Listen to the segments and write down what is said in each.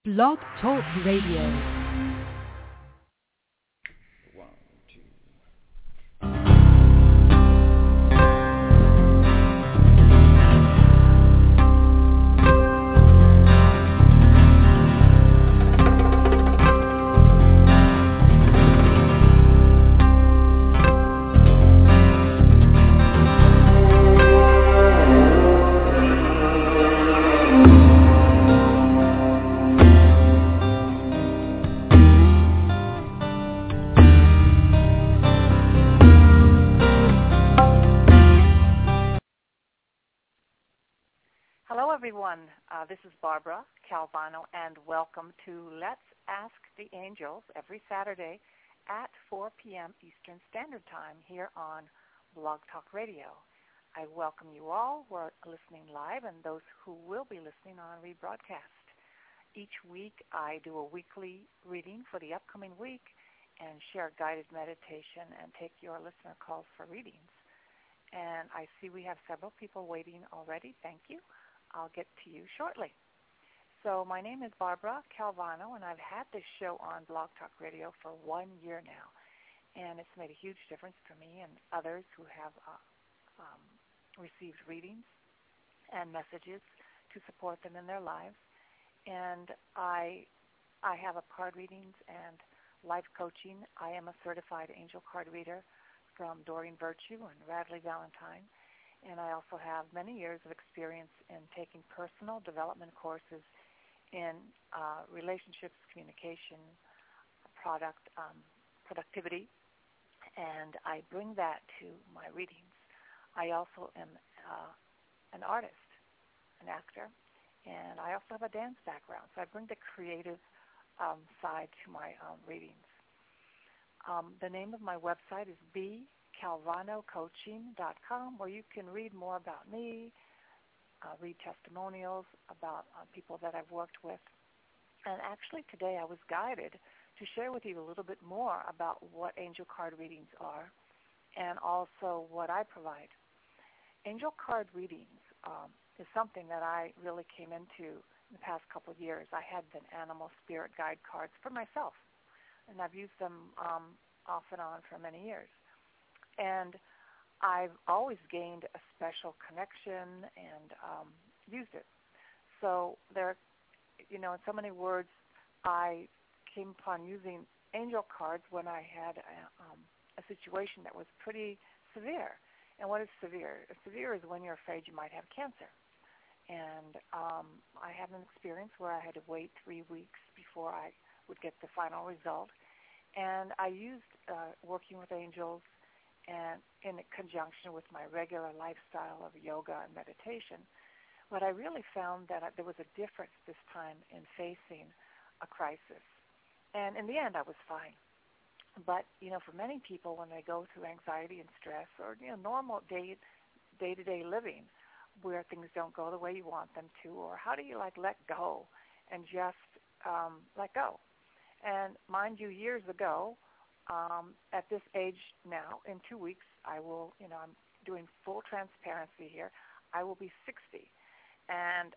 Blog Talk Radio. Everyone, this is Barbara Calvano, and welcome to Let's Ask the Angels every Saturday at 4 p.m. Eastern Standard Time here on Blog Talk Radio. I welcome you all who are listening live and those who will be listening on rebroadcast. Each week I do a weekly reading for the upcoming week and share guided meditation and take your listener calls for readings. And I see we have several people waiting already. Thank you. I'll get to you shortly. So my name is Barbara Calvano, and I've had this show on Blog Talk Radio for 1 year now, and it's made a huge difference for me and others who have received readings and messages to support them in their lives. And I have a card readings and life coaching. I am a certified angel card reader from Doreen Virtue and Radley Valentine. And I also have many years of experience in taking personal development courses in relationships, communication, productivity, and I bring that to my readings. I also am an artist, an actor, and I also have a dance background, so I bring the creative side to my readings. The name of my website is bcalvanocoaching.com, where you can read more about me, read testimonials about people that I've worked with. And actually today I was guided to share with you a little bit more about what angel card readings are and also what I provide. Angel card readings is something that I really came into in the past couple of years. I had an animal spirit guide cards for myself, and I've used them off and on for many years. And I've always gained a special connection and used it. So there, in so many words, I came upon using angel cards when I had a situation that was pretty severe. And what is severe? Severe is when you're afraid you might have cancer. And I had an experience where I had to wait 3 weeks before I would get the final result. And I used working with angels and in conjunction with my regular lifestyle of yoga and meditation. But I really found that there was a difference this time in facing a crisis. And in the end, I was fine. But, for many people, when they go through anxiety and stress or, normal day-to-day living where things don't go the way you want them to, or how do you, let go and just let go? And mind you, years ago, at this age now, in 2 weeks, I will, I'm doing full transparency here, I will be 60. And,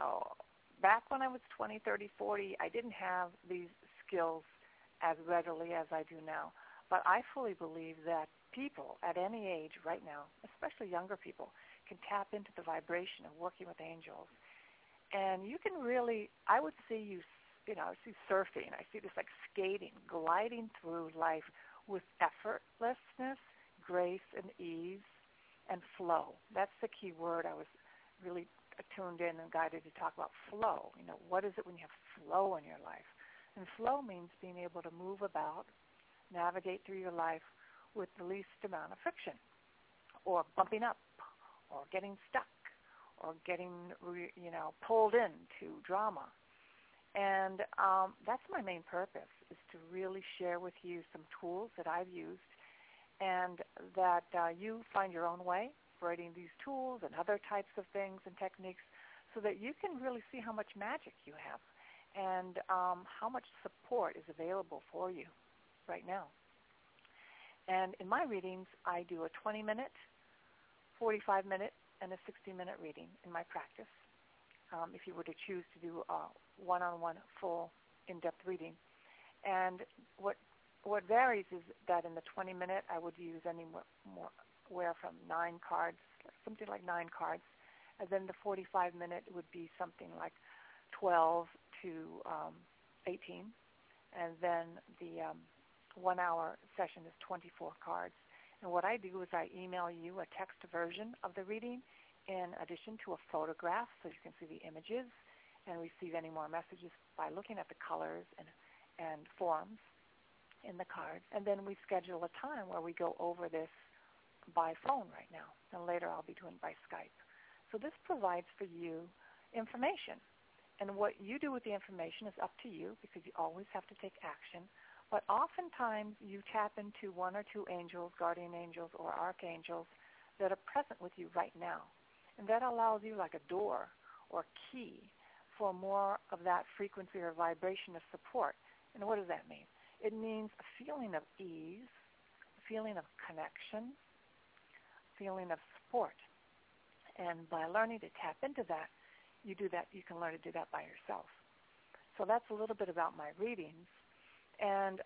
back when I was 20, 30, 40, I didn't have these skills as readily as I do now. But I fully believe that people at any age right now, especially younger people, can tap into the vibration of working with angels. And you can really, I would see you, I see surfing, I see this skating, gliding through life with effortlessness, grace, and ease, and flow. That's the key word I was really tuned in and guided to talk about, flow. What is it when you have flow in your life? And flow means being able to move about, navigate through your life with the least amount of friction, or bumping up, or getting stuck, or getting, pulled into drama. And that's my main purpose, is to really share with you some tools that I've used and that you find your own way writing these tools and other types of things and techniques so that you can really see how much magic you have and how much support is available for you right now. And in my readings, I do a 20-minute, 45-minute, and a 60-minute reading in my practice. If you were to choose to do one-on-one full in-depth reading. And what varies is that in the 20-minute, I would use anywhere from 9 cards, something like 9 cards. And then the 45-minute would be something like 12 to 18. And then the 1-hour session is 24 cards. And what I do is I email you a text version of the reading in addition to a photograph so you can see the images and receive any more messages by looking at the colors and forms in the cards. And then we schedule a time where we go over this by phone right now. And later I'll be doing by Skype. So this provides for you information. And what you do with the information is up to you because you always have to take action. But oftentimes you tap into 1 or 2 angels, guardian angels, or archangels that are present with you right now. And that allows you like a door or key for more of that frequency or vibration of support. And what does that mean? It means a feeling of ease, a feeling of connection, a feeling of support. And by learning to tap into that, you can learn to do that by yourself. So that's a little bit about my readings. And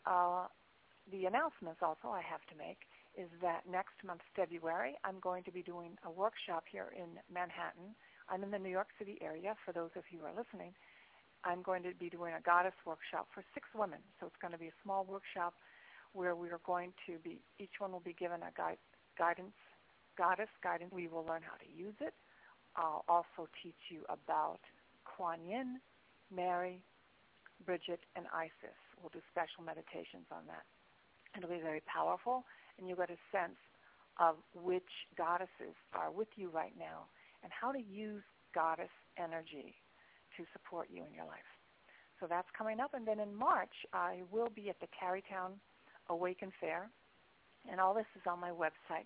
the announcements also I have to make is that next month, February, I'm going to be doing a workshop here in Manhattan. I'm in the New York City area, for those of you who are listening. I'm going to be doing a goddess workshop for 6 women. So it's going to be a small workshop where we are going to be, each one will be given a goddess guidance. We will learn how to use it. I'll also teach you about Kuan Yin, Mary, Bridget, and Isis. We'll do special meditations on that. It'll be very powerful, and you'll get a sense of which goddesses are with you right now and how to use goddess energy to support you in your life. So that's coming up. And then in March, I will be at the Tarrytown Awaken Fair, and all this is on my website,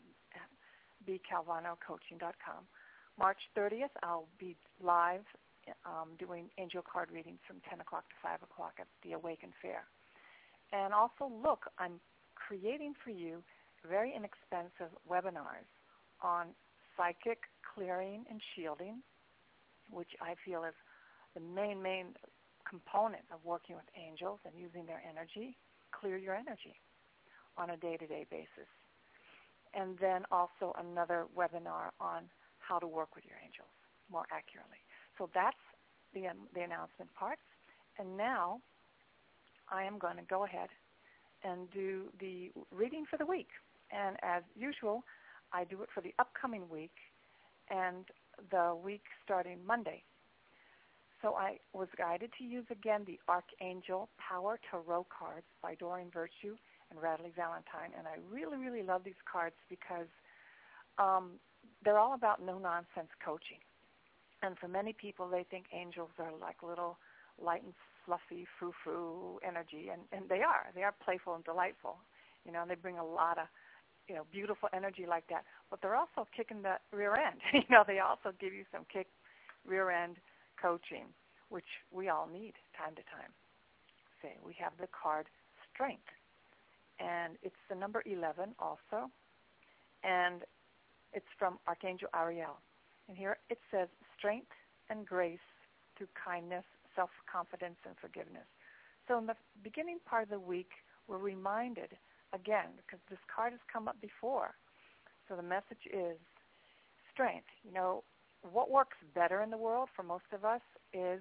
bcalvanocoaching.com. March 30th, I'll be live doing angel card readings from 10 o'clock to 5 o'clock at the Awaken Fair. And also look, I'm creating for you very inexpensive webinars on psychic clearing and shielding, which I feel is the main component of working with angels and using their energy. Clear your energy on a day-to-day basis. And then also another webinar on how to work with your angels more accurately. So that's the announcement parts. And now I am going to go ahead and do the reading for the week. And as usual, I do it for the upcoming week and the week starting Monday. So I was guided to use again the Archangel Power Tarot cards by Doreen Virtue and Radley Valentine. And I really, really love these cards because they're all about no-nonsense coaching. And for many people, they think angels are like little light and fluffy, frou-frou energy, and they are. They are playful and delightful. You know, they bring a lot of, beautiful energy like that. But they're also kicking the rear end. They also give you some kick rear end coaching, which we all need time to time. Say, we have the card Strength, and it's the number 11 also, and it's from Archangel Ariel. And here it says, strength and grace through kindness, self-confidence, and forgiveness. So in the beginning part of the week, we're reminded, again, because this card has come up before. So the message is strength. What works better in the world for most of us is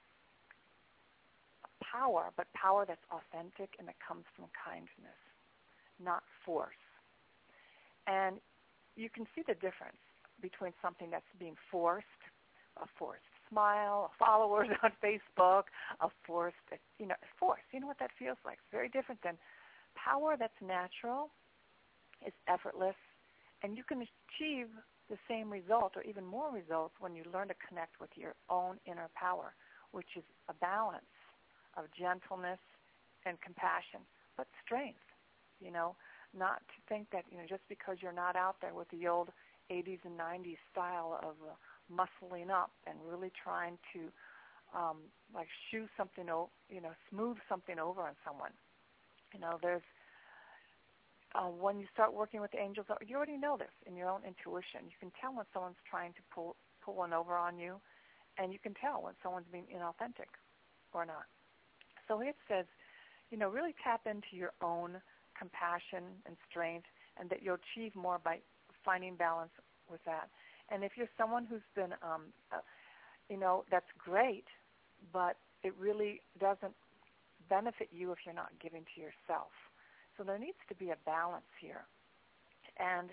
power, but power that's authentic and that comes from kindness, not force. And you can see the difference between something that's being forced, a forced smile, followers on Facebook, a forced, force. You know what that feels like? It's very different than power that's natural, is effortless, and you can achieve the same result or even more results when you learn to connect with your own inner power, which is a balance of gentleness and compassion, but strength, not to think that, just because you're not out there with the old 80s and 90s style of muscling up and really trying to shoe something, smooth something over on someone. There's when you start working with the angels, you already know this in your own intuition. You can tell when someone's trying to pull one over on you, and you can tell when someone's being inauthentic. or not. So it says, really tap into your own compassion and strength, and that you'll achieve more by finding balance with that. And if you're someone who's been, that's great, but it really doesn't benefit you if you're not giving to yourself. So there needs to be a balance here. And,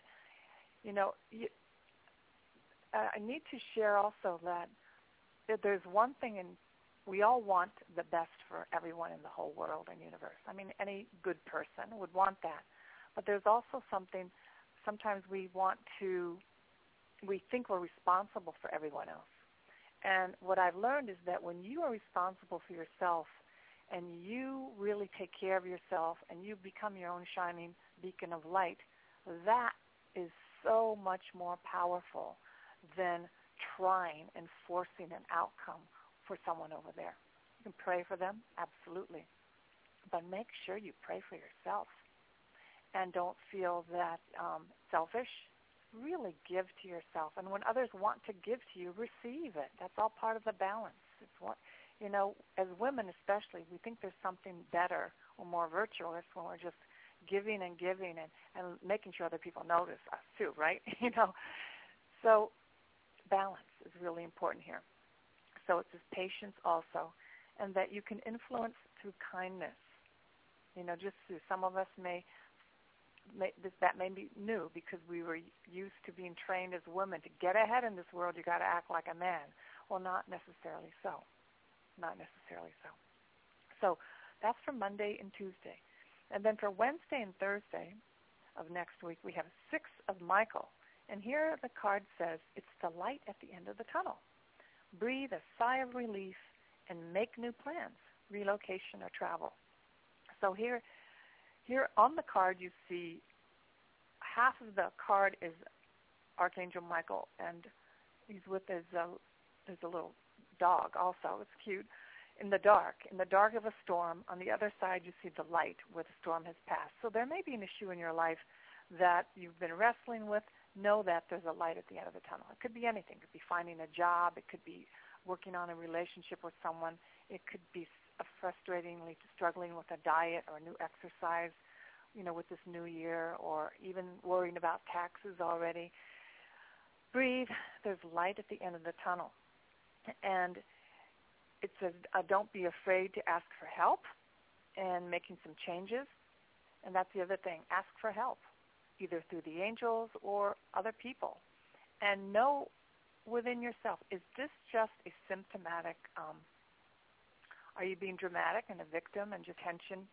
I need to share also that there's one thing, and we all want the best for everyone in the whole world and universe. I mean, any good person would want that. But there's also something, sometimes we think we're responsible for everyone else. And what I've learned is that when you are responsible for yourself and you really take care of yourself and you become your own shining beacon of light, that is so much more powerful than trying and forcing an outcome for someone over there. You can pray for them, absolutely, but make sure you pray for yourself and don't feel that selfish. Really give to yourself, and when others want to give to you, receive it. That's all part of the balance. It's what, as women especially, we think there's something better or more virtuous when we're just giving and giving and making sure other people notice us too, right? So balance is really important here. So it's this patience also, and that you can influence through kindness. Just through, some of us that may be new because we were used to being trained as women to get ahead in this world. You got to act like a man. Well, not necessarily so. Not necessarily so. So that's for Monday and Tuesday, and then for Wednesday and Thursday of next week we have 6 of Michael. And here the card says, it's the light at the end of the tunnel. Breathe a sigh of relief and make new plans, relocation or travel. So here on the card you see half of the card is Archangel Michael, and he's with his a little dog also. It's cute. In the dark of a storm. On the other side you see the light where the storm has passed. So there may be an issue in your life that you've been wrestling with. Know that there's a light at the end of the tunnel. It could be anything. It could be finding a job. It could be working on a relationship with someone. It could be frustratingly struggling with a diet or a new exercise, with this new year, or even worrying about taxes already. Breathe. There's light at the end of the tunnel. And it says, don't be afraid to ask for help and making some changes. And that's the other thing. Ask for help, either through the angels or other people. And know within yourself, is this just a symptomatic, are you being dramatic and a victim and just tension,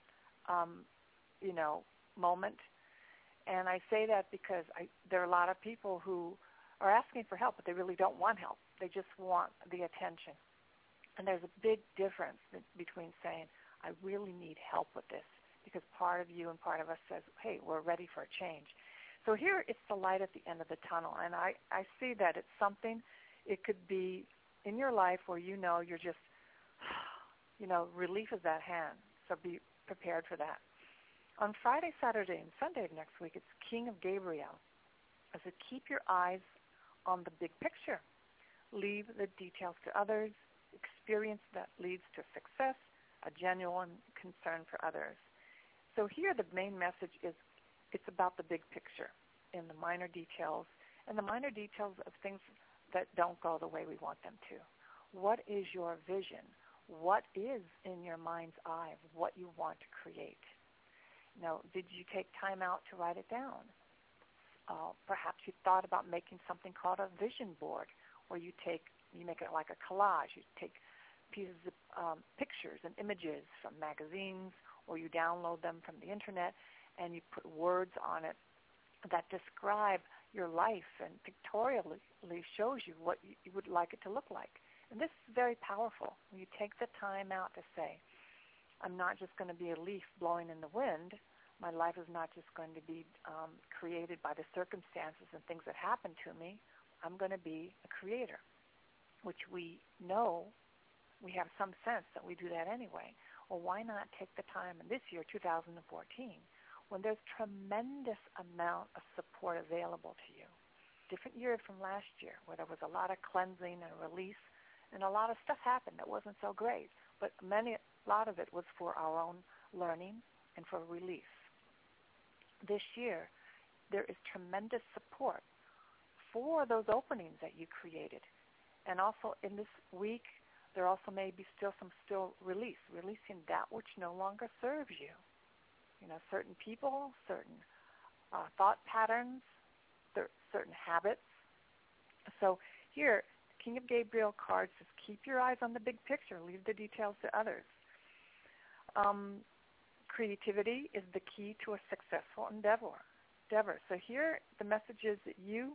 moment? And I say that because there are a lot of people who are asking for help, but they really don't want help. They just want the attention. And there's a big difference between saying, I really need help with this, because part of you and part of us says, hey, we're ready for a change. So here it's the light at the end of the tunnel, and I see that it's something, it could be in your life where you're just, relief is at hand, so be prepared for that. On Friday, Saturday, and Sunday of next week, it's King of Gabriel. I said, keep your eyes on the big picture. Leave the details to others. Experience that leads to success, a genuine concern for others. So here the main message is it's about the big picture in the minor details, and the minor details of things that don't go the way we want them to. What is your vision? What is in your mind's eye of what you want to create? Did you take time out to write it down? Perhaps you thought about making something called a vision board, where you make it like a collage. You take pieces of pictures and images from magazines, or you download them from the internet, and you put words on it that describe your life and pictorially shows you what you would like it to look like. And this is very powerful. When you take the time out to say, I'm not just going to be a leaf blowing in the wind. My life is not just going to be created by the circumstances and things that happen to me. I'm going to be a creator, which we know we have some sense that we do that anyway. Well, why not take the time in this year, 2014, when there's tremendous amount of support available to you? Different year from last year, where there was a lot of cleansing and release, and a lot of stuff happened that wasn't so great. but a lot of it was for our own learning and for release. This year, there is tremendous support for those openings that you created. And also in this week, there also may be some releasing that which no longer serves you. Certain people, certain thought patterns, certain habits. So here, King of Gabriel cards says, keep your eyes on the big picture. Leave the details to others. Creativity is the key to a successful endeavor. So here, the message is that you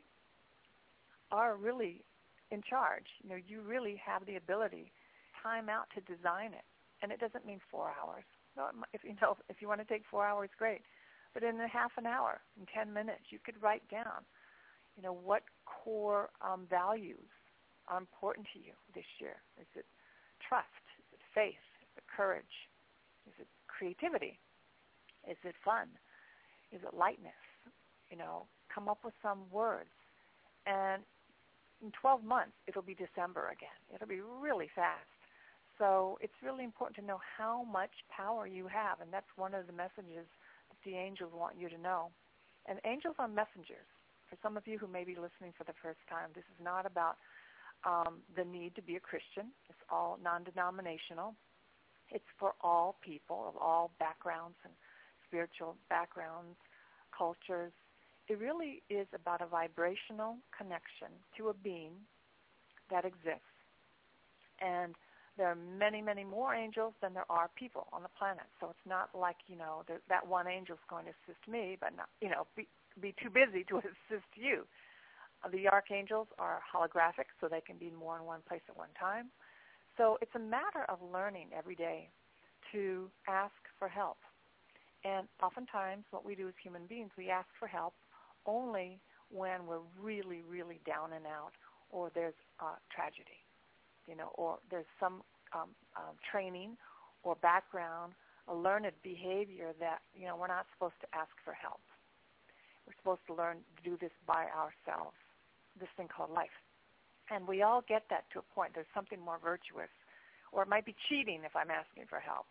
are really in charge. You really have the ability, time out to design it. And it doesn't mean 4 hours. No, if you want to take 4 hours, great. But in a half an hour, in 10 minutes, you could write down, what core values are important to you this year. Is it trust? Is it faith? Is it courage? Is it creativity? Is it fun? Is it lightness? Come up with some words. And in 12 months, it'll be December again. It'll be really fast. So it's really important to know how much power you have, and that's one of the messages that the angels want you to know. And angels are messengers. For some of you who may be listening for the first time, this is not about the need to be a Christian. It's all non-denominational. It's for all people of all backgrounds and spiritual backgrounds, cultures. It really is about a vibrational connection to a being that exists. And there are many, many more angels than there are people on the planet. So it's not like, that one angel is going to assist me, but not, be too busy to assist you. The archangels are holographic, so they can be more in one place at one time. So it's a matter of learning every day to ask for help. And oftentimes what we do as human beings, we ask for help only when we're really, really down and out, or there's tragedy, or there's some training or background, a learned behavior that, we're not supposed to ask for help. We're supposed to learn to do this by ourselves, this thing called life. And we all get that to a point. There's something more virtuous, or it might be cheating if I'm asking for help.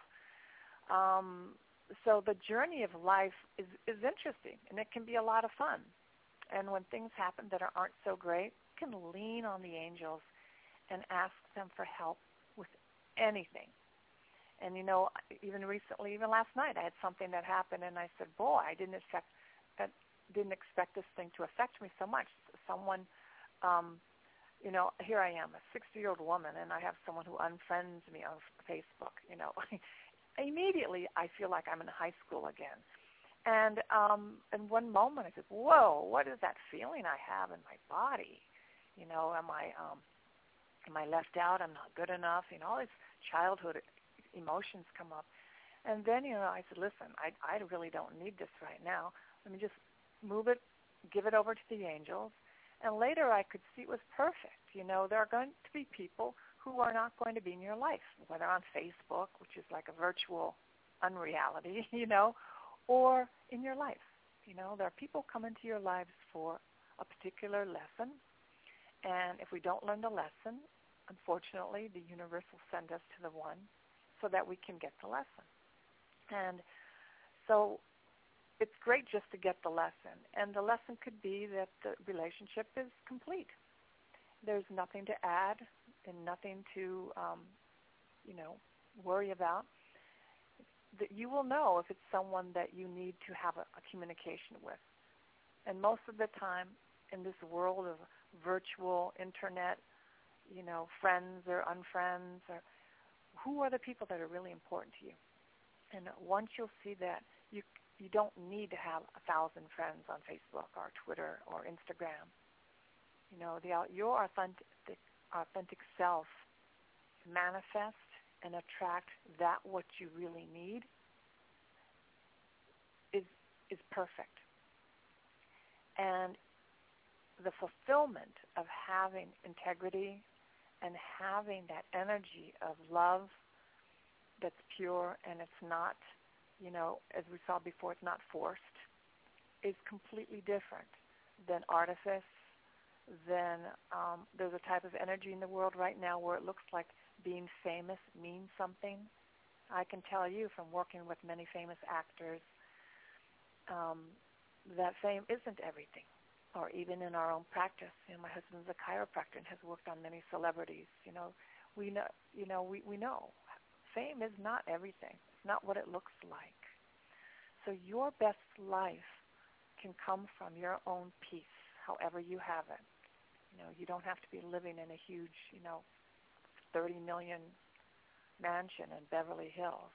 So the journey of life is interesting, and it can be a lot of fun. And when things happen that aren't so great, you can lean on the angels and ask them for help with anything. And, even recently, even last night, I had something that happened, and I said, boy, I didn't expect this thing to affect me so much. Someone, here I am, a 60-year-old woman, and I have someone who unfriends me on Facebook. Immediately I feel like I'm in high school again. And in one moment I said, whoa, what is that feeling I have in my body? Am I left out? I'm not good enough? All these childhood emotions come up. And then, I said, listen, I really don't need this right now. Let me just move it, give it over to the angels. And later I could see it was perfect. There are going to be people who are not going to be in your life, whether on Facebook, which is like a virtual unreality, or in your life. There are people come into your lives for a particular lesson. And if we don't learn the lesson, unfortunately, the universe will send us to the one so that we can get the lesson. And so it's great just to get the lesson. And the lesson could be that the relationship is complete. There's nothing to add and nothing to, worry about. That you will know if it's someone that you need to have a communication with. And most of the time in this world of virtual internet, friends or unfriends, or who are the people that are really important to you? And once you'll see that, you don't need to have 1,000 friends on Facebook or Twitter or Instagram. Your authentic self manifest and attract that what you really need is perfect. And the fulfillment of having integrity and having that energy of love that's pure and it's not, as we saw before, it's not forced, is completely different than artifice. Then there's a type of energy in the world right now where it looks like being famous means something. I can tell you from working with many famous actors that fame isn't everything. Or even in our own practice, my husband's a chiropractor and has worked on many celebrities. We know fame is not everything. It's not what it looks like. So your best life can come from your own peace, however you have it. You don't have to be living in a huge, 30 million mansion in Beverly Hills.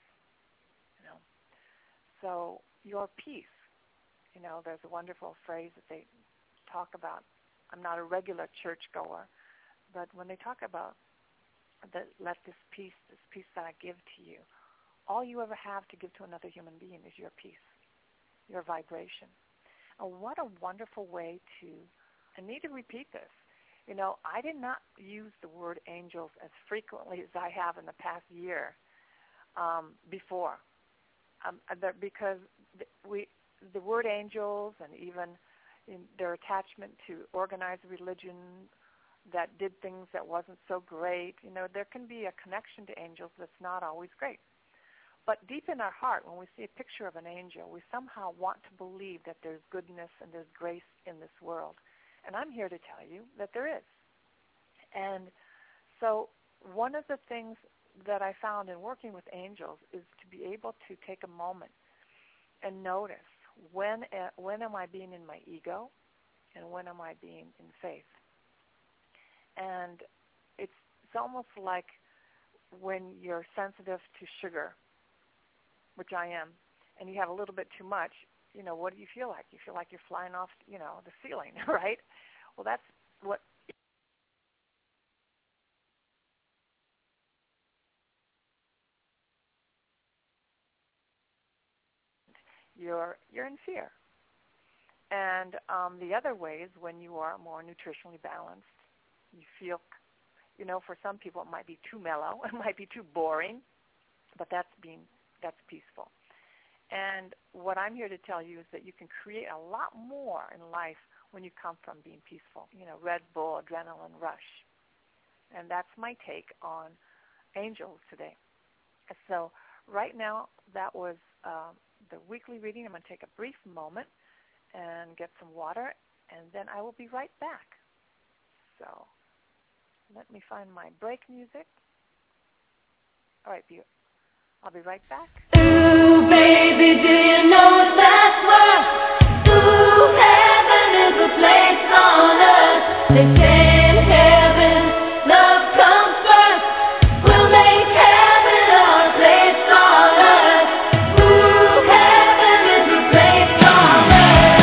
So your peace. There's a wonderful phrase that they talk about. I'm not a regular churchgoer, but when they talk about let this peace that I give to you, all you ever have to give to another human being is your peace, your vibration. And what a wonderful way I need to repeat this. I did not use the word angels as frequently as I have in the past year before, because the word angels and even in their attachment to organized religion that did things that wasn't so great, there can be a connection to angels that's not always great. But deep in our heart, when we see a picture of an angel, we somehow want to believe that there's goodness and there's grace in this world. And I'm here to tell you that there is. And so one of the things that I found in working with angels is to be able to take a moment and notice when am I being in my ego and when am I being in faith. And it's almost like when you're sensitive to sugar, which I am, and you have a little bit too much, what do you feel like? You feel like you're flying off, the ceiling, right? Well, that's what you're in fear. And the other way is when you are more nutritionally balanced. You feel, for some people it might be too mellow, it might be too boring, but that's peaceful. And what I'm here to tell you is that you can create a lot more in life when you come from being peaceful. Red Bull, adrenaline rush. And that's my take on angels today. So right now, that was the weekly reading. I'm going to take a brief moment and get some water, and then I will be right back. So let me find my break music. All right, I'll be right back. Ooh, baby, do you know that's what? Ooh, heaven is a place on earth. They say in heaven, love comes first. We'll make heaven our place on earth. Ooh, heaven is a place on earth.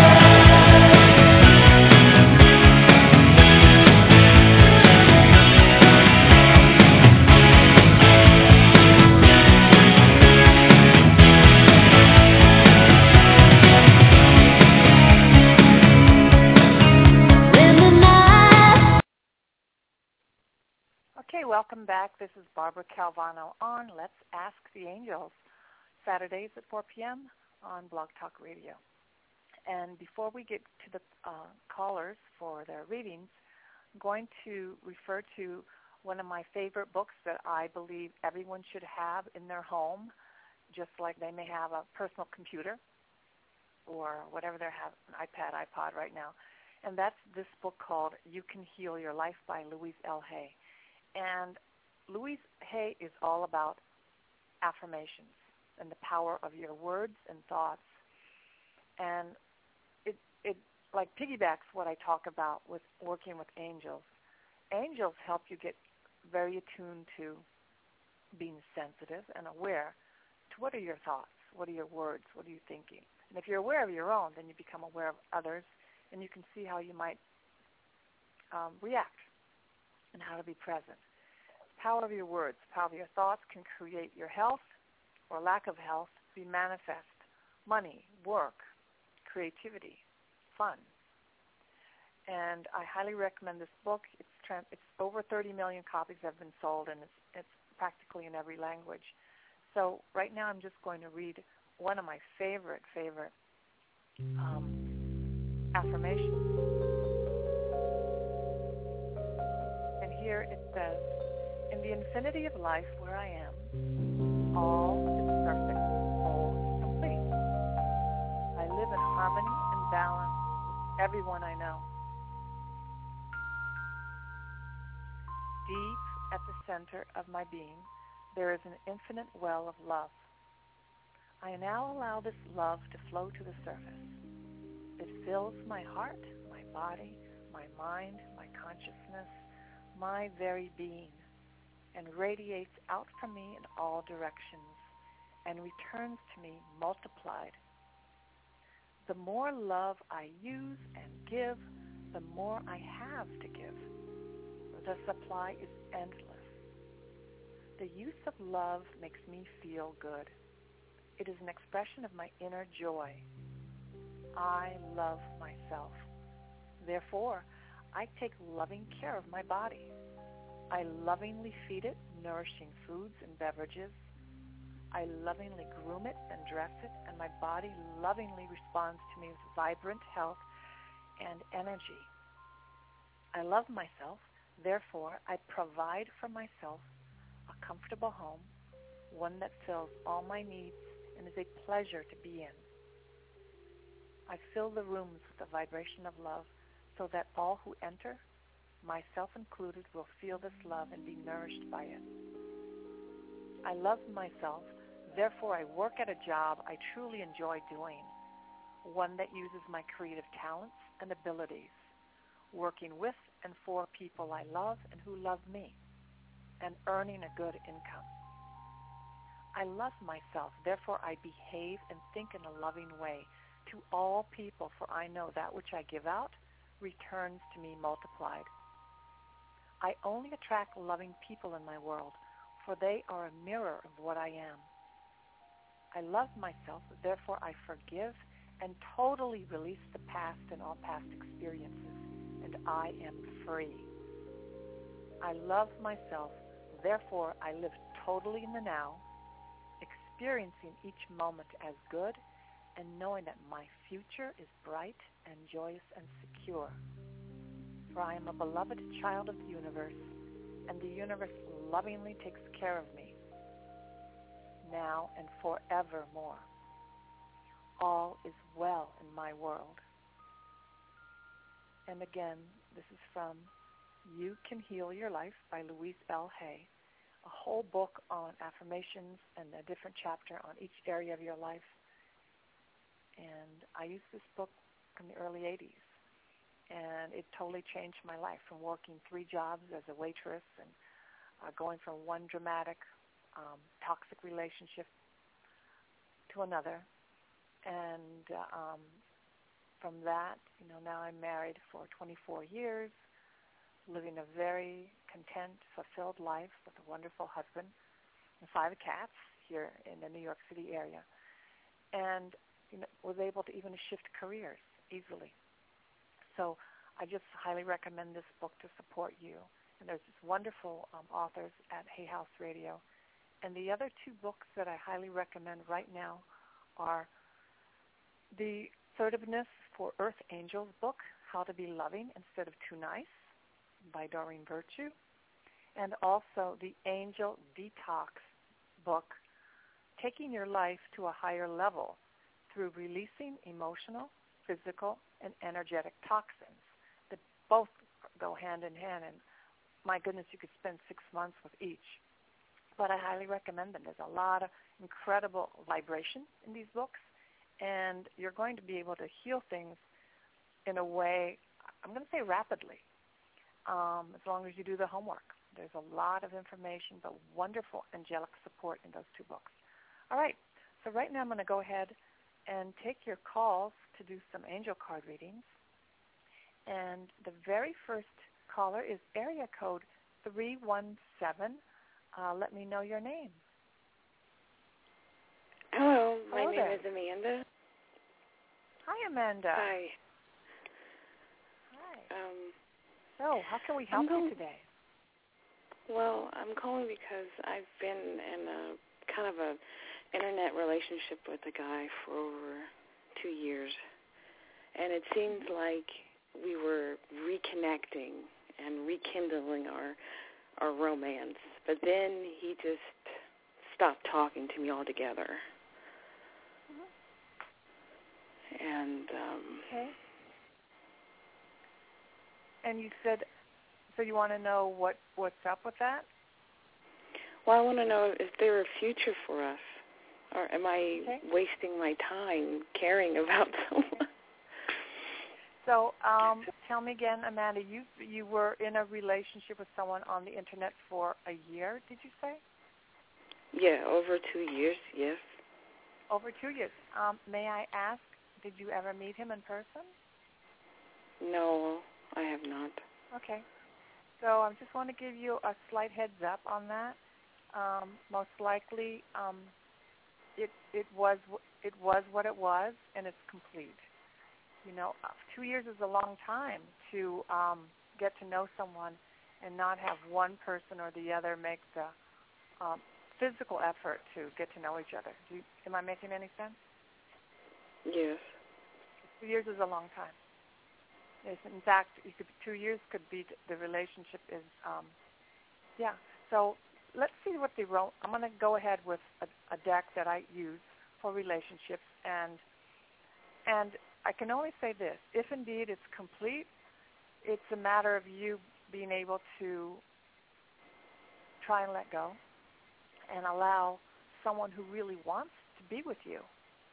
Okay, welcome back. This is Barbara Calvano on Let's Ask the Angels, Saturdays at 4 p.m. on Blog Talk Radio. And before we get to the callers for their readings, I'm going to refer to one of my favorite books that I believe everyone should have in their home, just like they may have a personal computer or whatever they have, an iPad, iPod right now. And that's this book called You Can Heal Your Life by Louise L. Hay. And Louise Hay is all about affirmations and the power of your words and thoughts. And it like piggybacks what I talk about with working with angels. Angels help you get very attuned to being sensitive and aware to what are your thoughts, what are your words, what are you thinking. And if you're aware of your own, then you become aware of others, and you can see how you might react and how to be present. The power of your words, the power of your thoughts can create your health or lack of health be manifest. Money, work, creativity, fun. And I highly recommend this book. It's over 30 million copies have been sold, and it's practically in every language. So right now I'm just going to read one of my favorite affirmations. And here it says, In the infinity of life where I am, all of its perfect, whole, and complete. I live in harmony and balance with everyone I know. Deep at the center of my being, there is an infinite well of love. I now allow this love to flow to the surface. It fills my heart, my body, my mind, my consciousness, my very being, and radiates out from me in all directions and returns to me multiplied. The more love I use and give, the more I have to give. The supply is endless. The use of love makes me feel good. It is an expression of my inner joy. I love myself. Therefore, I take loving care of my body. I lovingly feed it nourishing foods and beverages. I lovingly groom it and dress it, and my body lovingly responds to me with vibrant health and energy. I love myself. Therefore, I provide for myself a comfortable home, one that fills all my needs and is a pleasure to be in. I fill the rooms with the vibration of love so that all who enter, myself included, will feel this love and be nourished by it. I love myself, therefore I work at a job I truly enjoy doing, one that uses my creative talents and abilities, working with and for people I love and who love me, and earning a good income. I love myself, therefore I behave and think in a loving way to all people, for I know that which I give out returns to me multiplied. I only attract loving people in my world, for they are a mirror of what I am. I love myself, therefore I forgive and totally release the past and all past experiences, and I am free. I love myself, therefore I live totally in the now, experiencing each moment as good and knowing that my future is bright and joyous and secure. For I am a beloved child of the universe, and the universe lovingly takes care of me, now and forevermore. All is well in my world. And again, this is from You Can Heal Your Life by Louise L. Hay, a whole book on affirmations and a different chapter on each area of your life. And I used this book in the early 80s, and it totally changed my life from working 3 jobs as a waitress and going from one dramatic, toxic relationship to another. And from that, now I'm married for 24 years, living a very content, fulfilled life with a wonderful husband and 5 cats here in the New York City area. And was able to even shift careers easily. So I just highly recommend this book to support you. And there's just wonderful authors at Hay House Radio. And the other 2 books that I highly recommend right now are the Assertiveness for Earth Angels book, How to Be Loving Instead of Too Nice, by Doreen Virtue, and also the Angel Detox book, Taking Your Life to a Higher Level through Releasing Emotional, Physical, and Energetic Toxins, that both go hand in hand. And my goodness, you could spend 6 months with each. But I highly recommend them. There's a lot of incredible vibration in these books, and you're going to be able to heal things in a way, I'm going to say rapidly, as long as you do the homework. There's a lot of information, but wonderful angelic support in those 2 books. All right, so right now I'm going to go ahead and take your calls to do some angel card readings. And the very first caller is area code 317. Let me know your name. Hello, my name is Amanda. Hi, Amanda. Hi. So, how can we help you today? Well, I'm calling because I've been in a kind of a internet relationship with a guy for over 2 years, and it seems like we were reconnecting and rekindling our romance. But then he just stopped talking to me altogether. And okay. And you said, so you want to know what's up with that? Well, I want to know, is there a future for us? Or am I wasting my time caring about someone? So tell me again, Amanda, you were in a relationship with someone on the Internet for a year, did you say? Yeah, over 2 years, yes. Over 2 years. May I ask, did you ever meet him in person? No, I have not. Okay. So I just want to give you a slight heads up on that. Most likely, it was what it was, and it's complete. 2 years is a long time to get to know someone and not have one person or the other make the physical effort to get to know each other. Am I making any sense? Yes. 2 years is a long time. Yes, in fact, 2 years could be the relationship is, yeah. So let's see what I'm going to go ahead with a deck that I use for relationships, and I can only say this: if indeed it's complete, it's a matter of you being able to try and let go and allow someone who really wants to be with you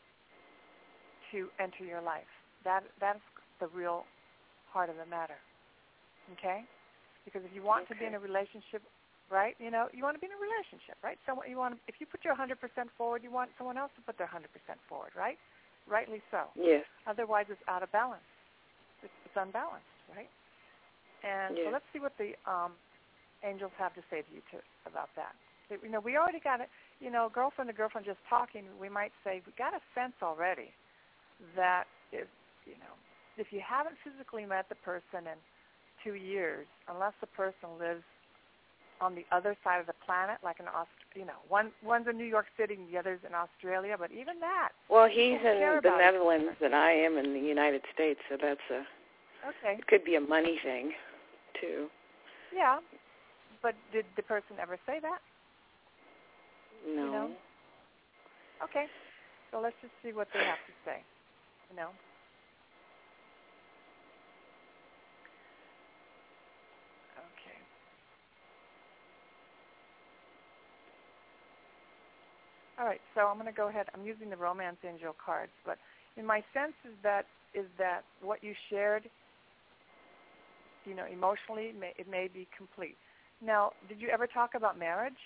to enter your life. That's the real heart of the matter, okay? Because if you want to be in a relationship, right, you want to be in a relationship, right? If you put your 100% forward, you want someone else to put their 100% forward, right? Rightly so. Yes. Otherwise, it's out of balance. It's unbalanced, right? And so let's see what the angels have to say to you about that. We already got it. Girlfriend to girlfriend just talking, we might say we got a sense already that if you haven't physically met the person in 2 years, unless the person lives on the other side of the planet, like one's in New York City and the other's in Australia, but even that. Well, he's in the Netherlands and I am in the United States, so that's it could be a money thing, too. Yeah, but did the person ever say that? No. Okay, so let's just see what they have to say, Okay. All right, so I'm going to go ahead. I'm using the Romance Angel cards, but in my sense is that what you shared, emotionally, it may be complete. Now, did you ever talk about marriage?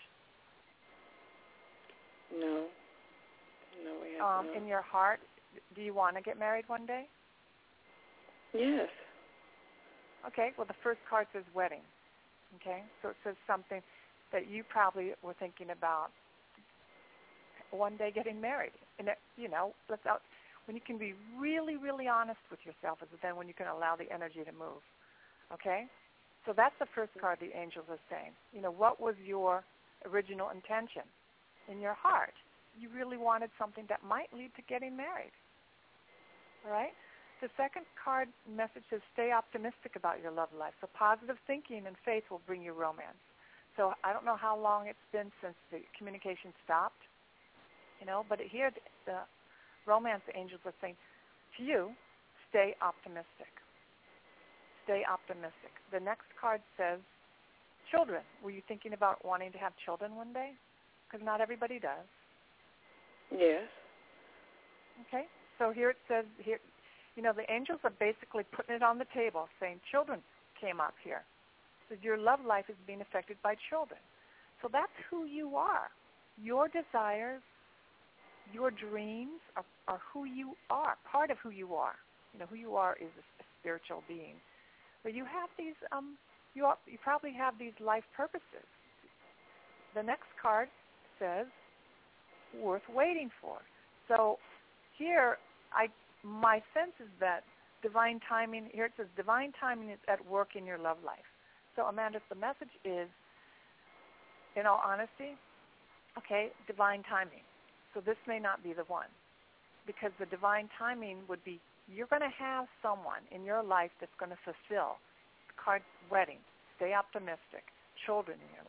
No. No, we have not. In your heart, do you want to get married one day? Yes. Okay, well, the first card says wedding. Okay, so it says something that you probably were thinking about one day getting married. And, when you can be really, really honest with yourself is then when you can allow the energy to move. Okay? So that's the first card the angels are saying. What was your original intention in your heart? You really wanted something that might lead to getting married. All right? The second card message says stay optimistic about your love life. So positive thinking and faith will bring you romance. So I don't know how long it's been since the communication stopped, but here the romance angels are saying to you, stay optimistic. Stay optimistic. The next card says children. Were you thinking about wanting to have children one day? Because not everybody does. Yes. Okay. So here it says, the angels are basically putting it on the table, saying children came up here. So your love life is being affected by children. So that's who you are. Your desires, your dreams are who you are, part of who you are. Who you are is a spiritual being. But you have these, you probably have these life purposes. The next card says, worth waiting for. So here, my sense is that divine timing, here it says divine timing is at work in your love life. So Amanda, the message is, in all honesty, divine timing. So this may not be the one, because the divine timing would be you're going to have someone in your life that's going to fulfill the card wedding, stay optimistic, children in your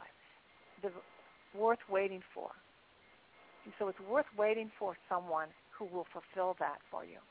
worth waiting for. And so it's worth waiting for someone who will fulfill that for you.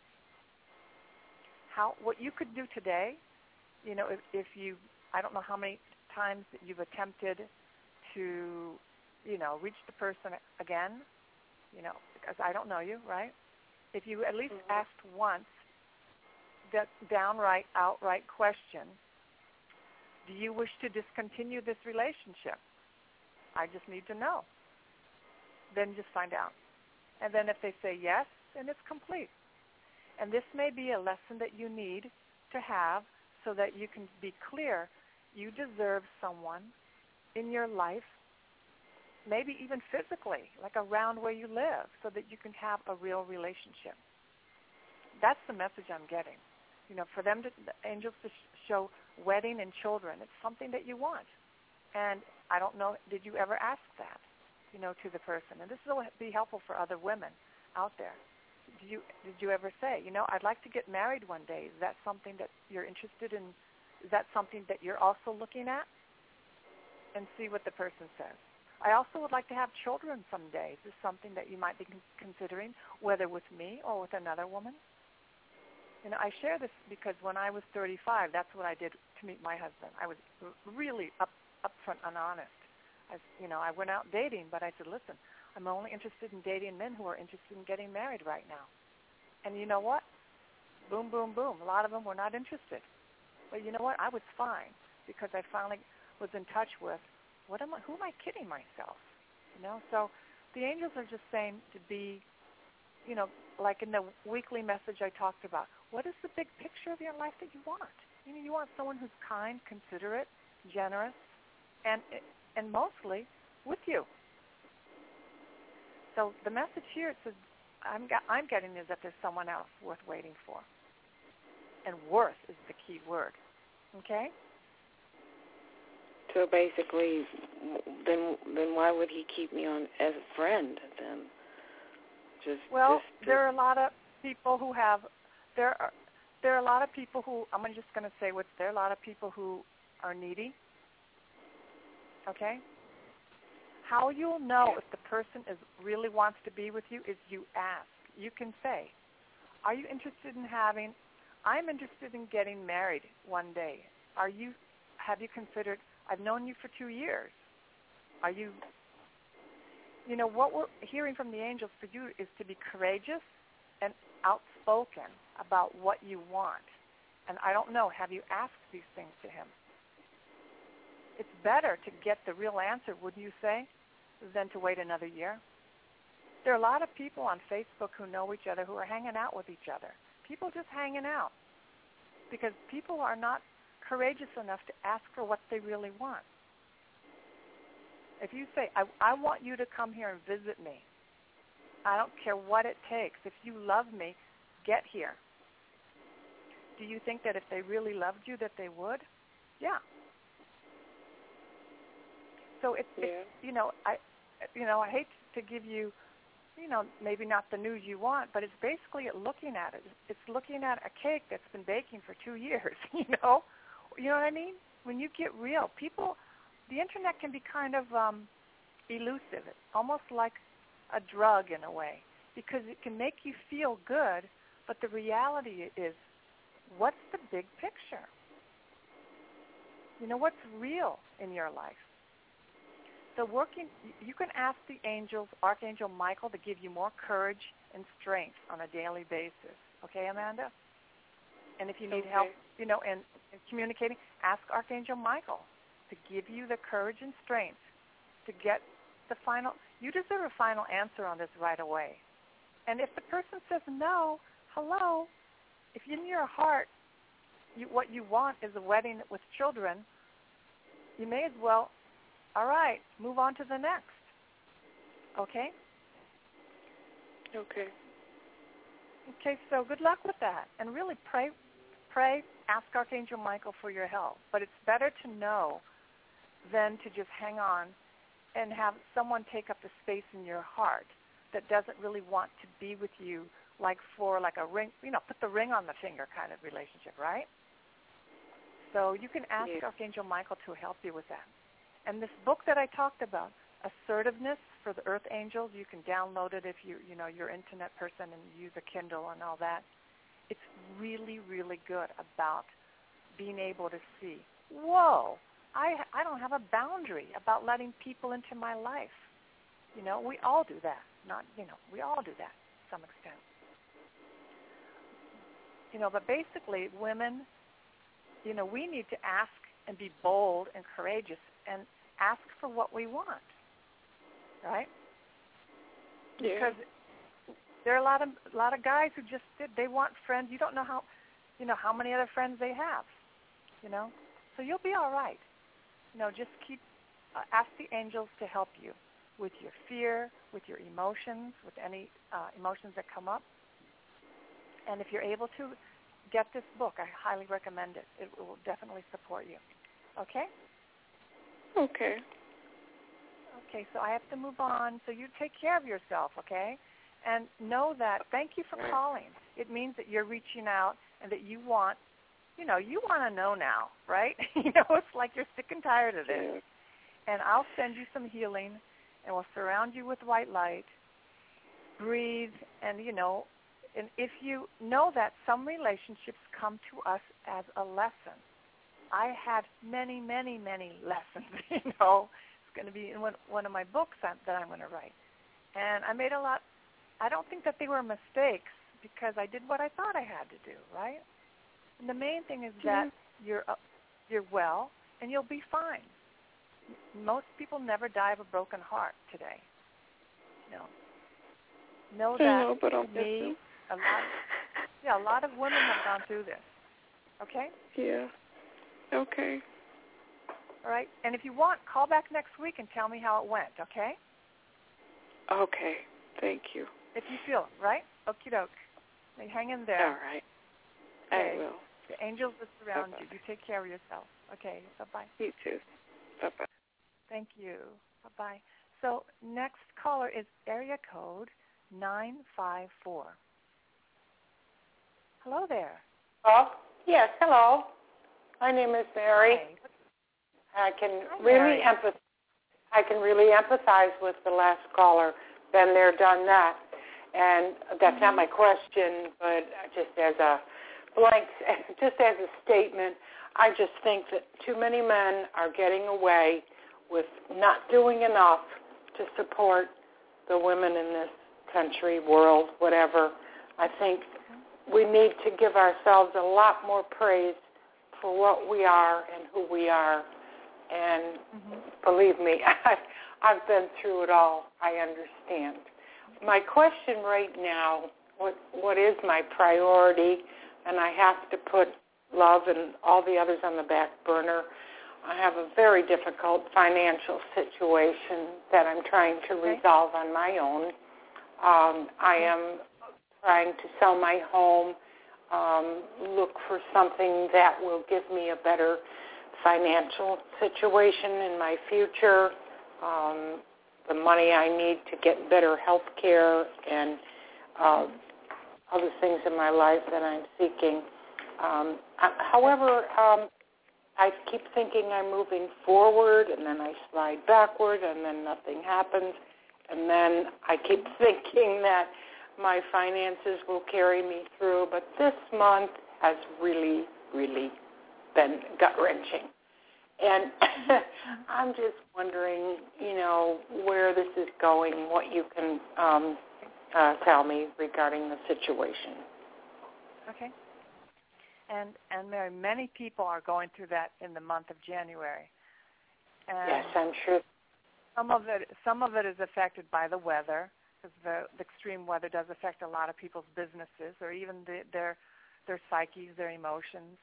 What you could do today, if you, I don't know how many times that you've attempted to, reach the person again, because I don't know you, right? If you at least asked once that outright question, do you wish to discontinue this relationship? I just need to know. Then just find out. And then if they say yes, then it's complete. And this may be a lesson that you need to have so that you can be clear. You deserve someone in your life, maybe even physically, like around where you live, so that you can have a real relationship. That's the message I'm getting. For them, the angels to show wedding and children, it's something that you want. And I don't know, did you ever ask that, to the person? And this will be helpful for other women out there. Did you ever say, I'd like to get married one day? Is that something that you're interested in? Is that something that you're also looking at? And see what the person says. I also would like to have children someday. Is this something that you might be considering, whether with me or with another woman? I share this because when I was 35, that's what I did to meet my husband. I was really upfront and honest. I went out dating, but I said, listen, I'm only interested in dating men who are interested in getting married right now. And you know what? Boom, boom, boom. A lot of them were not interested. But you know what? I was fine because I finally was in touch with, who am I kidding myself? So the angels are just saying to be, like in the weekly message I talked about, what is the big picture of your life that you want? You want someone who's kind, considerate, generous, and mostly with you. So the message here, it says, I'm getting is that there's someone else worth waiting for. And worth is the key word. Okay? So basically, then why would he keep me on as a friend then? There are a lot of people who have. There are a lot of people who. I'm just going to say there are a lot of people who are needy. Okay. How you'll know if the person really wants to be with you is you ask. You can say, "Are you interested in having? I'm interested in getting married one day. Have you considered? I've known you for 2 years. Are you? What we're hearing from the angels for you is to be courageous and outspoken about what you want. And I don't know, have you asked these things to him? It's better to get the real answer, wouldn't you say, than to wait another year? There are a lot of people on Facebook who know each other, who are hanging out with each other. People just hanging out because people are not courageous enough to ask for what they really want. If you say, I want you to come here and visit me, I don't care what it takes. If you love me, get here. Do you think that if they really loved you that they would? Yeah. So it's I hate to give you, maybe not the news you want, but it's basically looking at it. It's looking at a cake that's been baking for 2 years, You know what I mean? When you get real, the internet can be kind of elusive. It's almost like a drug in a way because it can make you feel good, but the reality is, what's the big picture? What's real in your life? So you can ask the angels, Archangel Michael, to give you more courage and strength on a daily basis. Okay, Amanda? And if you need help, in communicating, ask Archangel Michael to give you the courage and strength to get the final. You deserve a final answer on this right away. And if the person says no, hello, if in your heart what you want is a wedding with children, you may as well, all right, move on to the next. Okay? Okay. Okay, so good luck with that. And really pray, ask Archangel Michael for your help. But it's better to know than to just hang on and have someone take up the space in your heart that doesn't really want to be with you for a ring, put the ring on the finger kind of relationship, right? So you can ask Archangel Michael to help you with that. And this book that I talked about, Assertiveness for the Earth Angels. You can download it if you're an internet person and you use a Kindle and all that. It's really, really good about being able to see, whoa, I don't have a boundary about letting people into my life. We all do that. We all do that to some extent. But basically, women, we need to ask and be bold and courageous and ask for what we want, right? Yeah. Because there are a lot of guys who just they want friends. You don't know how many other friends they have, So you'll be all right. Just keep ask the angels to help you with your fear, with your emotions, with any emotions that come up. And if you're able to get this book, I highly recommend it. It will definitely support you. Okay? Okay. Okay, so I have to move on. So you take care of yourself, okay? And know that, thank you for calling. It means that you're reaching out and that you want, you want to know now, right? It's like you're sick and tired of this. Yeah. And I'll send you some healing, and we'll surround you with white light. Breathe, and, and if you know that some relationships come to us as a lesson. I had many, many, many lessons, It's going to be in one of my books that I'm going to write. And I made a lot. I don't think that they were mistakes because I did what I thought I had to do, right? And the main thing is that you're well and you'll be fine. Most people never die of a broken heart today. Know that but I'll miss them. A lot of women have gone through this. Okay? Yeah. Okay. All right. And if you want, call back next week and tell me how it went, okay? Okay. Thank you. If you feel it, right? Okie doke. Hang in there. All right. Okay. I will. The angels will surround Bye-bye. you. You take care of yourself. Okay. Bye-bye. You too. Bye-bye. Thank you. Bye-bye. So next caller is area code 954. Hello there. Oh, yes, hello. My name is Mary. Hi. I can Mary. really empathize with the last caller. Been there, done that. And that's not my question, but just as a statement, I just think that too many men are getting away with not doing enough to support the women in this country, world, whatever. I think we need to give ourselves a lot more praise for what we are and who we are. And believe me, I've been through it all. I understand. My question right now, what is my priority, and I have to put love and all the others on the back burner. I have a very difficult financial situation that I'm trying to resolve on my own. I am trying to sell my home, look for something that will give me a better financial situation in my future, the money I need to get better health care and other things in my life that I'm seeking. However, I keep thinking I'm moving forward, and then I slide backward, and then nothing happens. And then I keep thinking that my finances will carry me through. But this month has really, really been gut-wrenching. And I'm just wondering, where this is going, what you can tell me regarding the situation. Okay. And Mary, many people are going through that in the month of January. And yes, I'm sure. Some of it is affected by the weather, because the extreme weather does affect a lot of people's businesses, or even their psyches, their emotions,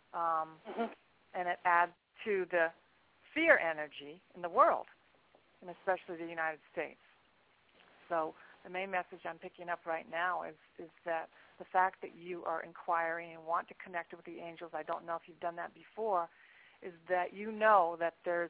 and it adds to the fear energy in the world, and especially the United States. So the main message I'm picking up right now is that the fact that you are inquiring and want to connect with the angels, I don't know if you've done that before, is that you know that there's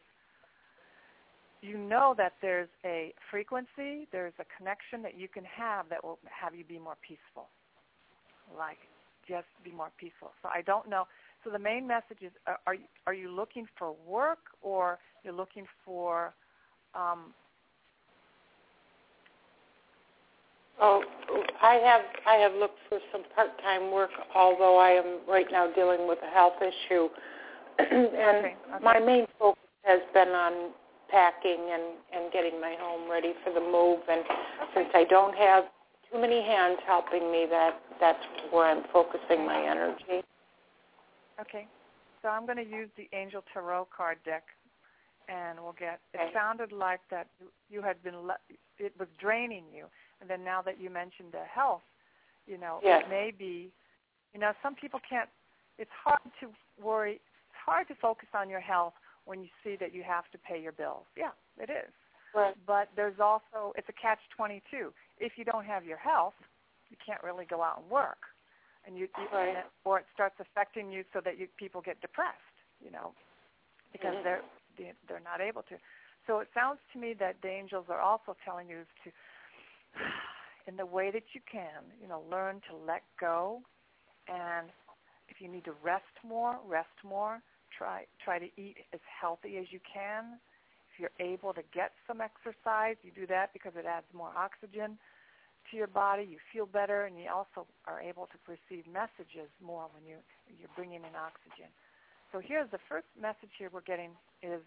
a frequency, there's a connection that you can have that will have you be more peaceful. Like, just be more peaceful. So I don't know. So the main message is, are you looking for work, or you're looking for Oh, I have looked for some part-time work, although I am right now dealing with a health issue. And my main focus has been on packing and getting my home ready for the move. And since I don't have too many hands helping me, that's where I'm focusing my energy. Okay. So I'm going to use the Angel Tarot card deck, and we'll get, it sounded like that you had been, it was draining you. And then now that you mentioned the health, it may be, some people can't, it's hard to worry, it's hard to focus on your health when you see that you have to pay your bills. Yeah, it is. Right. But there's also, it's a catch-22. If you don't have your health, you can't really go out and work. And or it starts affecting you so that people get depressed, because they're not able to. So it sounds to me that the angels are also telling you to, in the way that you can, learn to let go. And if you need to rest more. Try to eat as healthy as you can. If you're able to get some exercise, you do that because it adds more oxygen to your body. You feel better, and you also are able to receive messages more when you're bringing in oxygen. So here's the first message here we're getting is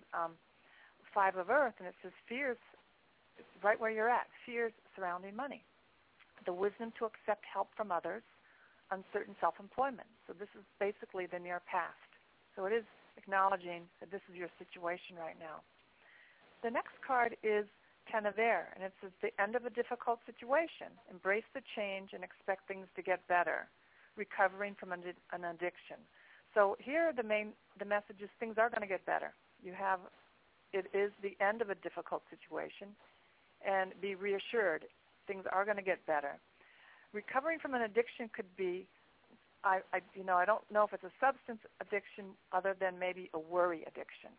5 of Earth, and it says fears, right where you're at, fears surrounding money, the wisdom to accept help from others, uncertain self-employment. So this is basically the near past. So it is acknowledging that this is your situation right now. The next card is 10 of Air, and it says the end of a difficult situation. Embrace the change and expect things to get better. Recovering from an addiction. So here the message is things are going to get better. It is the end of a difficult situation, and be reassured things are going to get better. Recovering from an addiction could be, I don't know if it's a substance addiction other than maybe a worry addiction.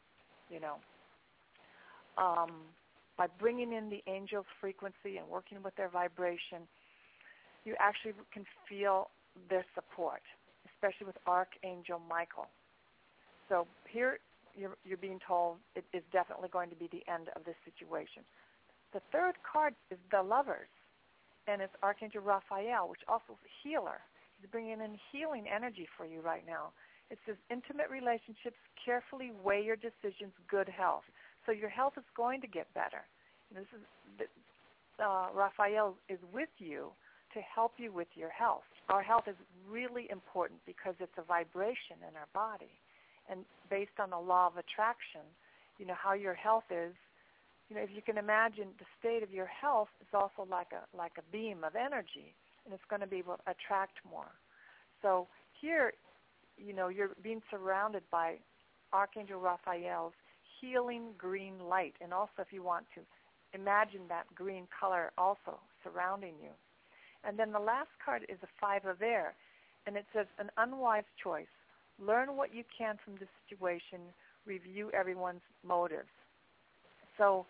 By bringing in the angel's frequency and working with their vibration, you actually can feel their support, especially with Archangel Michael. So here you're being told it is definitely going to be the end of this situation. The third card is the Lovers, and it's Archangel Raphael, which also is a healer. He's bringing in healing energy for you right now. It says intimate relationships, carefully weigh your decisions, good health. So your health is going to get better. Raphael is with you to help you with your health. Our health is really important because it's a vibration in our body. And based on the law of attraction, how your health is, if you can imagine the state of your health is also like a beam of energy, and it's going to be able to attract more. So here, you're being surrounded by Archangel Raphael's healing green light. And also, if you want to, imagine that green color also surrounding you. And then the last card is a 5 of Air, and it says an unwise choice. Learn what you can from the situation. Review everyone's motives. So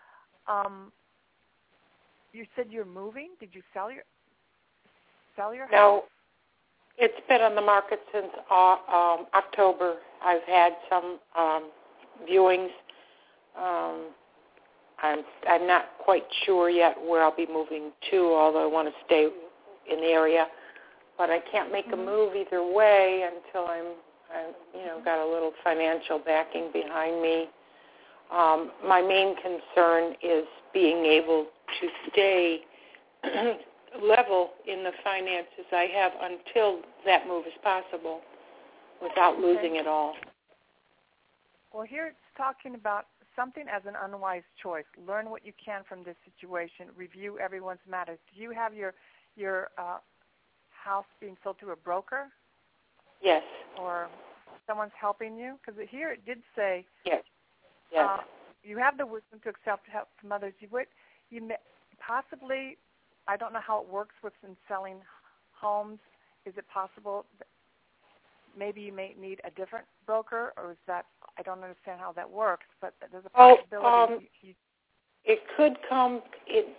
you said you're moving. Did you sell your house? No. It's been on the market since October. I've had some viewings. I'm not quite sure yet where I'll be moving to, although I want to stay in the area. But I can't make a move either way until I'm got a little financial backing behind me. My main concern is being able to stay level in the finances I have until that move is possible without losing it all. Well, here it's talking about something as an unwise choice. Learn what you can from this situation. Review everyone's matters. Do you have your house being sold to a broker? Yes. Or someone's helping you? Because here it did say yes. You have the wisdom to accept help from others. You may, possibly, I don't know how it works with selling homes. Is it possible that maybe you may need a different broker, or is that, I don't understand how that works, but there's a possibility. It could come, it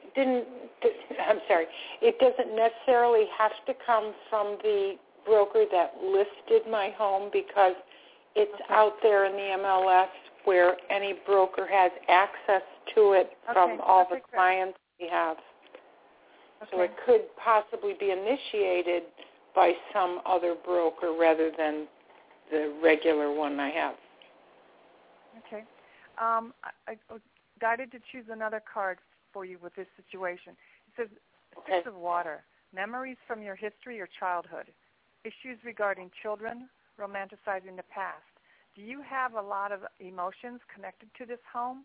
doesn't necessarily have to come from the broker that listed my home, because it's out there in the MLS where any broker has access to it from all the clients we have. Okay. So it could possibly be initiated by some other broker rather than the regular one I have. Okay. I guided to choose another card for you with this situation. It says, Six of Water, memories from your history or childhood, issues regarding children, romanticizing the past. Do you have a lot of emotions connected to this home?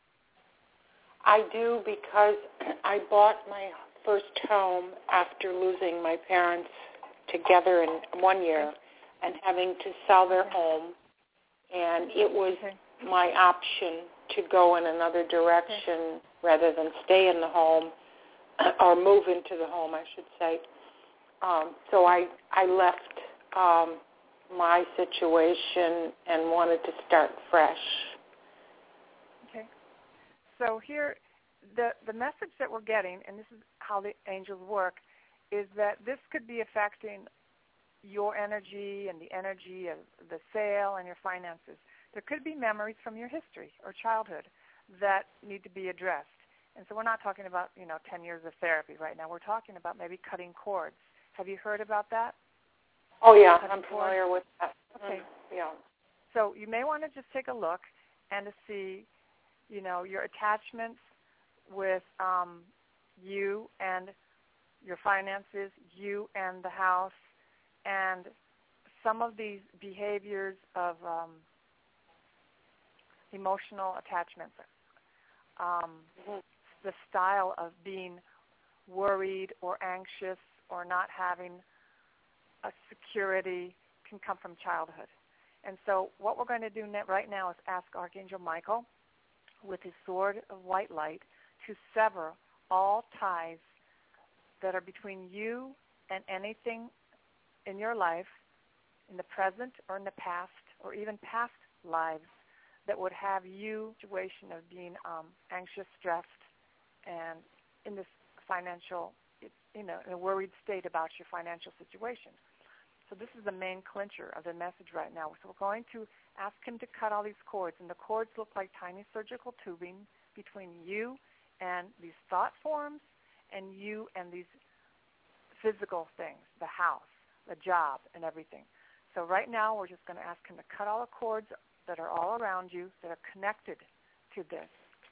I do, because I bought my first home after losing my parents together in 1 year and having to sell their home, and it was my option to go in another direction rather than stay in the home or move into the home, I should say. So I left my situation and wanted to start fresh. Okay. So here, the message that we're getting, and this is how the angels work, is that this could be affecting your energy and the energy of the sale and your finances. There could be memories from your history or childhood that need to be addressed. And so we're not talking about, 10 years of therapy right now. We're talking about maybe cutting cords. Have you heard about that? Oh, yeah, I'm familiar with that. Okay. Yeah. So you may want to just take a look and to see, your attachments with you and your finances, you and the house, and some of these behaviors of emotional attachments, the style of being worried or anxious or not having a security can come from childhood. And so what we're going to do right now is ask Archangel Michael with his sword of white light to sever all ties that are between you and anything in your life, in the present or in the past, or even past lives, that would have you situation of being anxious, stressed, and in this financial, in a worried state about your financial situation. So this is the main clincher of the message right now. So we're going to ask him to cut all these cords, and the cords look like tiny surgical tubing between you and these thought forms and you and these physical things, the house, the job, and everything. So right now we're just going to ask him to cut all the cords that are all around you that are connected to this.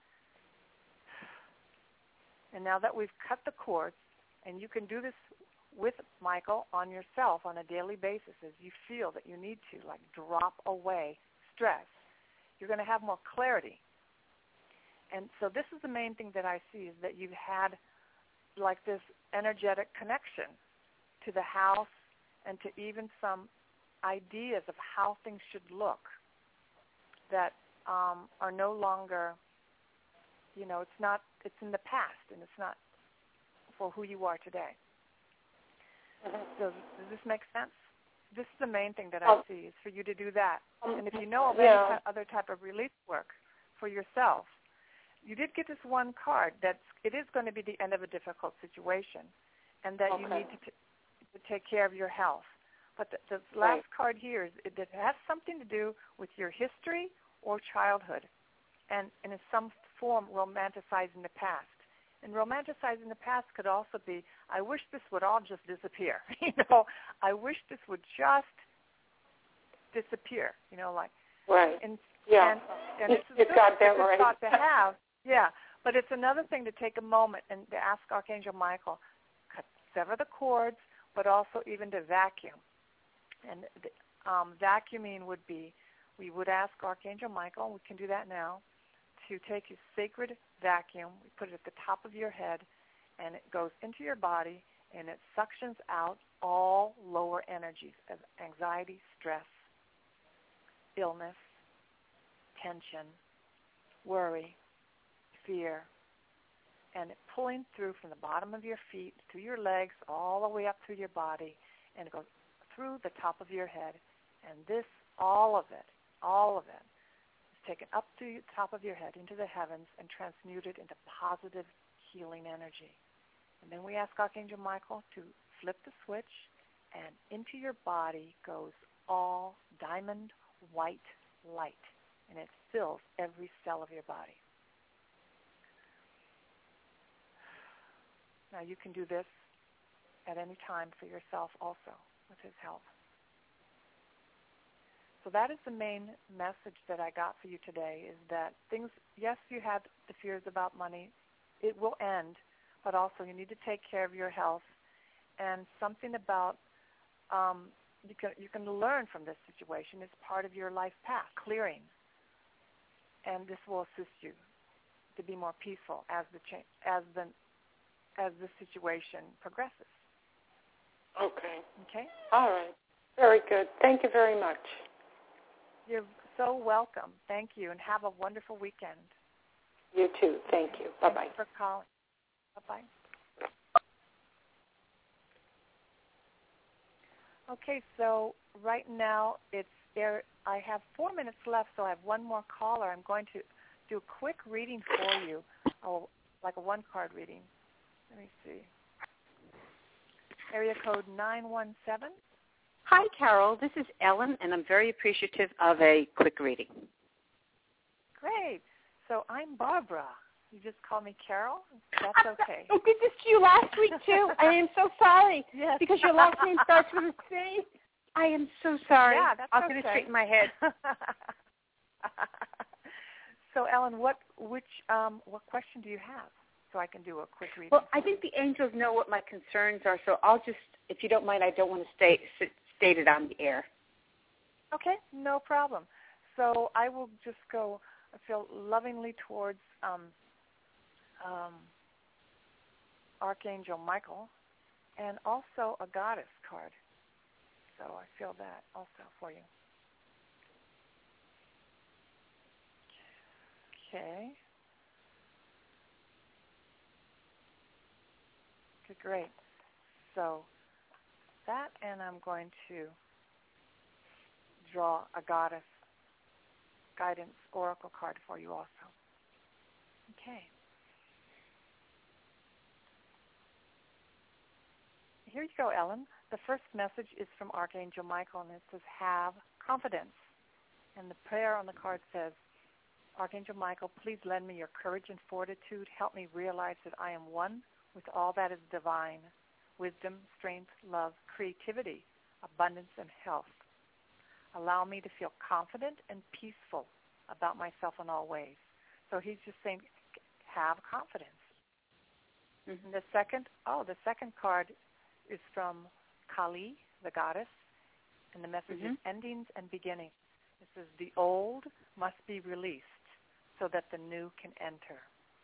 And now that we've cut the cords, and you can do this with Michael on yourself on a daily basis as you feel that you need to, like drop away stress, you're going to have more clarity. And so this is the main thing that I see, is that you've had like this energetic connection to the house and to even some ideas of how things should look that are no longer, it's in the past, and it's not for who you are today. So does this make sense? This is the main thing that I see, is for you to do that. And if you know of any other type of relief work for yourself, you did get this one card that it is going to be the end of a difficult situation, and that you need to take care of your health. But the last card here is it has something to do with your history or childhood, and in some form romanticizing the past. And romanticizing the past could also be, I wish this would all just disappear. I wish this would just disappear. Right. And you it's got that good right. thought to have. Yeah. But it's another thing to take a moment and to ask Archangel Michael, sever the cords, but also even to vacuum. And vacuuming would be, we would ask Archangel Michael, and we can do that now, to take his sacred vacuum, we put it at the top of your head, and it goes into your body, and it suctions out all lower energies of anxiety, stress, illness, tension, worry, fear, and it pulling through from the bottom of your feet, through your legs, all the way up through your body, and it goes through the top of your head. And this, all of it, is taken up to the top of your head into the heavens and transmuted into positive healing energy. And then we ask Archangel Michael to flip the switch, and into your body goes all diamond white light, and it fills every cell of your body. Now, you can do this at any time for yourself also with his help. So that is the main message that I got for you today, is that things, yes, you had the fears about money. It will end, but also you need to take care of your health. And something about you can learn from this situation. It's part of your life path, clearing. And this will assist you to be more peaceful as the situation progresses. Okay. Okay? All right. Very good. Thank you very much. You're so welcome. Thank you, and have a wonderful weekend. You too. Thank you. Bye-bye. Thanks for calling. Bye-bye. Okay, so right now it's there. I have 4 minutes left, so I have one more caller. I'm going to do a quick reading for you, like a one-card reading. Let me see. Area code 917. Hi, Carol. This is Ellen, and I'm very appreciative of a quick reading. Great. So I'm Barbara. You just call me Carol? That's okay. I did this to you last week, too. I am so sorry. Yes. Because your last name starts with a C. I am so sorry. Yeah, that's I'll get it straight in my head. So, Ellen, what question do you have so I can do a quick reading? Well, I think the angels know what my concerns are, so I'll just, if you don't mind, I don't want to state it on the air. Okay, no problem. So I will just go, I feel lovingly towards Archangel Michael, and also a goddess card. So I feel that also for you. Okay. Okay, great. So that, and I'm going to draw a goddess guidance oracle card for you also. Okay. Here you go, Ellen. The first message is from Archangel Michael, and it says, have confidence. And the prayer on the card says, Archangel Michael, please lend me your courage and fortitude. Help me realize that I am one with all that is divine, wisdom, strength, love, creativity, abundance, and health. Allow me to feel confident and peaceful about myself in all ways. So he's just saying, have confidence. Mm-hmm. The second card is from Kali, the goddess, and the message is endings and beginnings. It says, the old must be released so that the new can enter.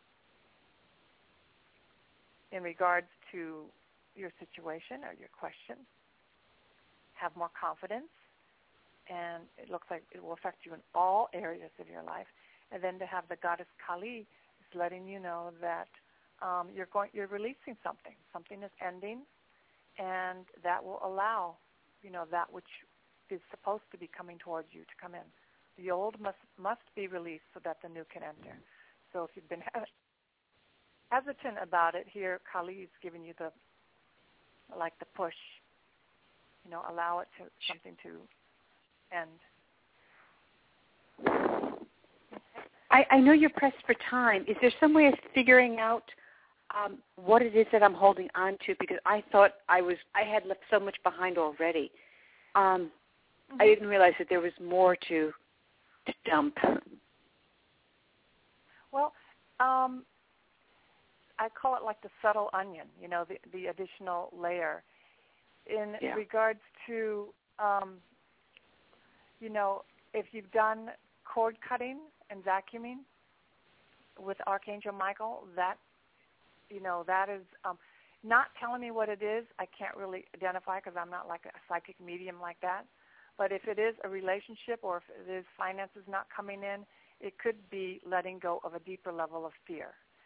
In regards to your situation or your question, have more confidence, and it looks like it will affect you in all areas of your life. And then to have the goddess Kali is letting you know that you're releasing something. Something is ending, and that will allow, that which is supposed to be coming towards you to come in. The old must be released so that the new can enter. So if you've been hesitant about it, here Kali is giving you the push. Allow it to something to end. I know you're pressed for time. Is there some way of figuring out what it is that I'm holding on to? Because I thought I had left so much behind already. I didn't realize that there was more to dump. Well, I call it like the subtle onion, the additional layer. In regards to, if you've done cord cutting and vacuuming with Archangel Michael, that is not telling me what it is. I can't really identify because I'm not like a psychic medium like that. But if it is a relationship or if it is finances not coming in, it could be letting go of a deeper level of fear.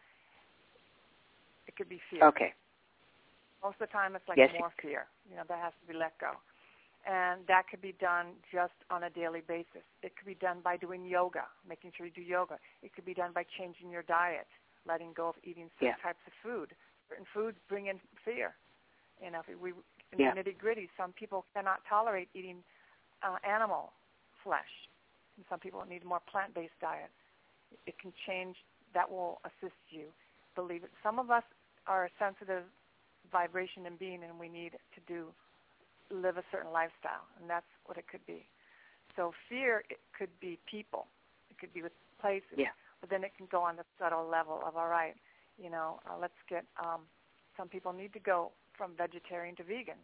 It could be fear. Okay. Most of the time it's like more fear. That has to be let go. And that could be done just on a daily basis. It could be done by doing yoga, making sure you do yoga. It could be done by changing your diet, letting go of eating certain types of food. Certain foods bring in fear. In the nitty-gritty, some people cannot tolerate eating animal flesh. And some people need a more plant-based diet. It can change. That will assist you. Believe it. Some of us are a sensitive vibration and being, and we need to live a certain lifestyle, and that's what it could be. So fear, it could be people. It could be with places. Yeah. But then it can go on the subtle level of, all right, let's get, some people need to go from vegetarian to vegan.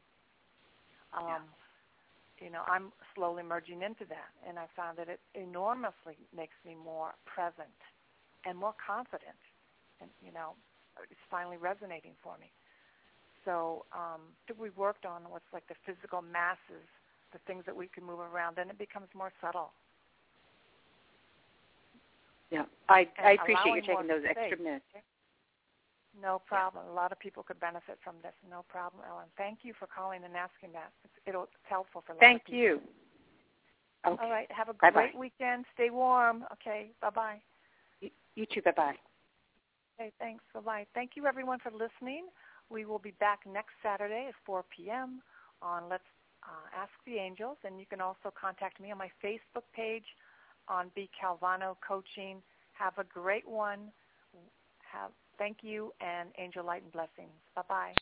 I'm slowly merging into that, and I found that it enormously makes me more present and more confident, and, it's finally resonating for me. So we worked on what's like the physical masses, the things that we can move around, then it becomes more subtle. Yeah, I appreciate you taking those extra minutes. No problem. Yeah. A lot of people could benefit from this. No problem, Ellen. Thank you for calling and asking that. It's helpful for a lot of people. Thank you. Okay. All right. Have a Bye-bye. great weekend. Stay warm. Okay. Bye-bye. You too. Bye-bye. Okay. Thanks. Bye-bye. Thank you, everyone, for listening. We will be back next Saturday at 4 p.m. on Let's Ask the Angels, and you can also contact me on my Facebook page on B. Calvano Coaching. Have a great one. Thank you, and angel light and blessings. Bye-bye.